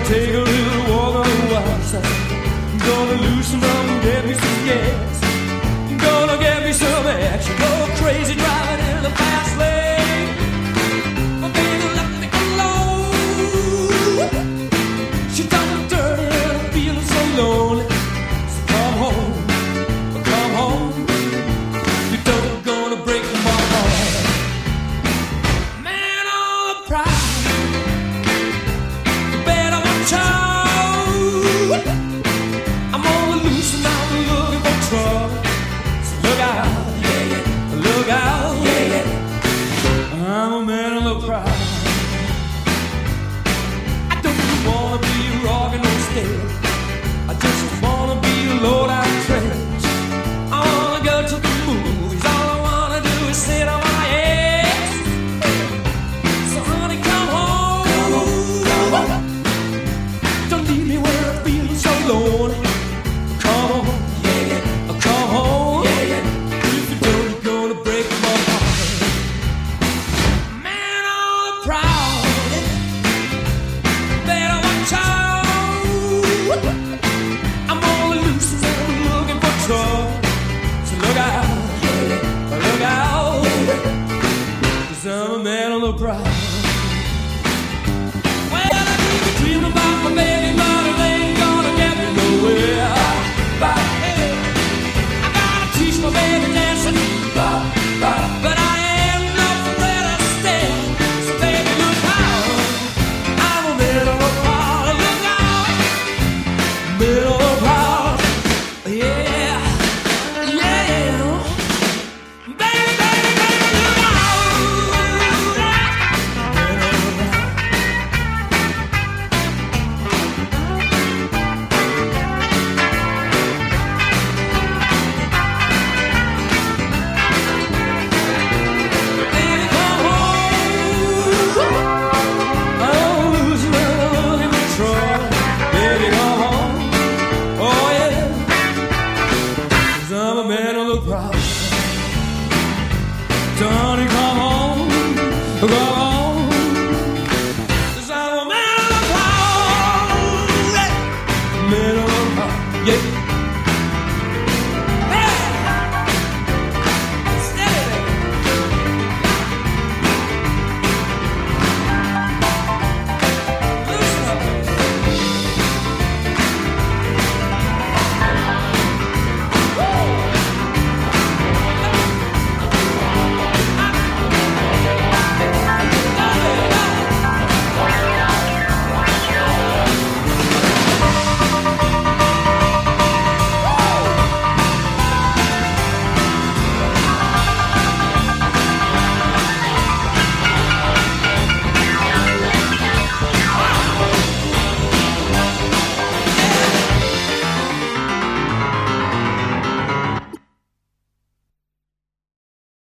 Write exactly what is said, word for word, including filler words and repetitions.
take a little walk on the wild side. Gonna loosen up and get me some gas. Gonna get me some action. Go crazy driving in the fast lane. My baby let me alone. She done me dirty and I'm feeling so lonely. So come home, come home. You don't gonna break my heart. Man on the prowl. Better watch out. I'm on the loose and I'm looking for trouble. So look out, yeah, yeah. Look out, yeah, yeah. I'm a man on the prowl. I don't wanna be rockin' no steady. I just wanna be a low-down trash. I wanna go to the movies. All I wanna do is sit on my ass. So honey, come home. Come home, come home. Don't leave me where I'm feeling so lonely. Come on, yeah, yeah. Come home, yeah, yeah. If you don't, you're gonna break my heart. Man on the prowl. Better watch out. I'm on the loose and I'm looking for trouble. So look out, yeah, yeah. Look out, yeah, yeah. 'Cause I'm a man on the prowl. Well, I keep dreaming about my baby, but it ain't gonna get me nowhere. But hey, I gotta teach my baby dancing, but, but, but I ain't no Fred Astaire. So baby, look out, I'm a man on the prowl. Look out, man on the prowl. Yeah, yeah, baby, baby, baby, look out. Baby, come home. I'm losing, I'm looking for trouble. Baby, come home. Oh yeah, 'cause I'm a man on the prowl. Johnny, come home. Come